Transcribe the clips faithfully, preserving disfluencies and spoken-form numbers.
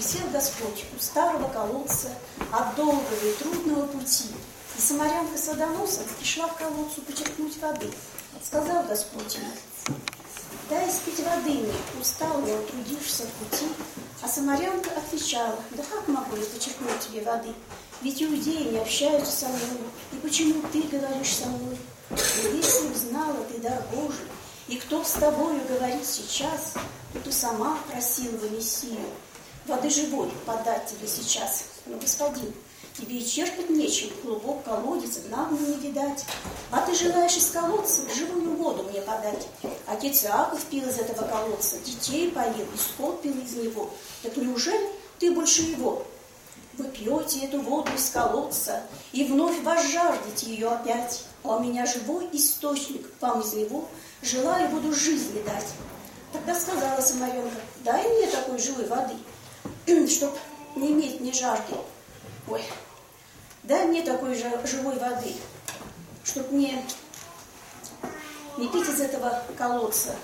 Присел Господь у старого колодца от долгого и трудного пути. И самарянка с водоносом пришла к колодцу почерпнуть воды. Сказал Господь ей: дай испить воды мне, устал я, утрудишься в пути. А самарянка отвечала: да как могу я почерпнуть тебе воды? Ведь иудеи не общаются со мной, и почему ты говоришь со мной? И если б знала ты дар Божий, и кто с тобою говорит сейчас, то ты сама просила бы Мессию воды живой подать тебе сейчас. Но, господин, тебе и черпать нечем, глубок колодец, дна мне не видать. А ты желаешь из колодца живую воду мне подать. Отец Иаков пил из этого колодца, детей поил, и скот пил из него. Так неужели ты больше его? Вы пьете эту воду из колодца, и вновь возжаждете ее опять. А у меня живой источник, вам из него желаю воду жизни дать. Тогда сказала самарянка: дай мне такой живой воды, чтоб не иметь ни жажды. Ой, дай мне такой же живой воды, чтоб мне не пить из этого колодца.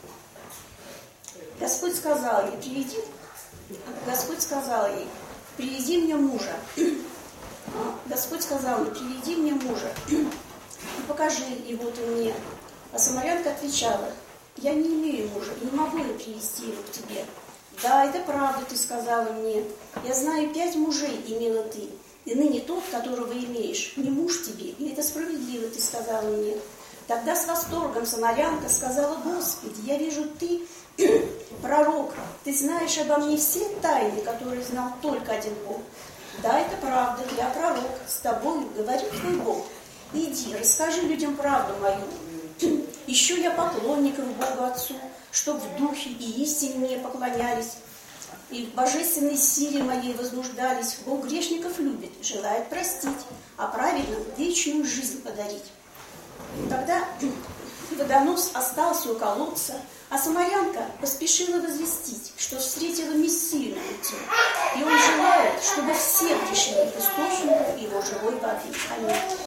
Господь сказал ей: приведи, Господь сказал ей: приведи мне мужа. Господь сказал мне: приведи мне мужа и покажи его ты мне. А самарянка отвечала: я не имею мужа, и не могу я привести его к тебе. Да, это правда, ты сказала мне. Я знаю, пять мужей имела ты, и ныне тот, которого имеешь, не муж тебе, и это справедливо, ты сказала мне. Тогда с восторгом самарянка сказала: Господи, я вижу, ты пророк, ты знаешь обо мне все тайны, которые знал только один Бог. Да, это правда, я пророк, с тобой говорит твой Бог. Иди, расскажи людям правду мою. Ищу я поклонников Богу Отцу, чтоб в духе и истине мне поклонялись, и в божественной силе моей возбуждались. Бог грешников любит, желает простить, а праведным вечную жизнь подарить. Тогда водонос остался у колодца, а самарянка поспешила возвестить, что встретила Мессию на пути, и он желает, чтобы все пришли к источнику его живой воды. Аминь.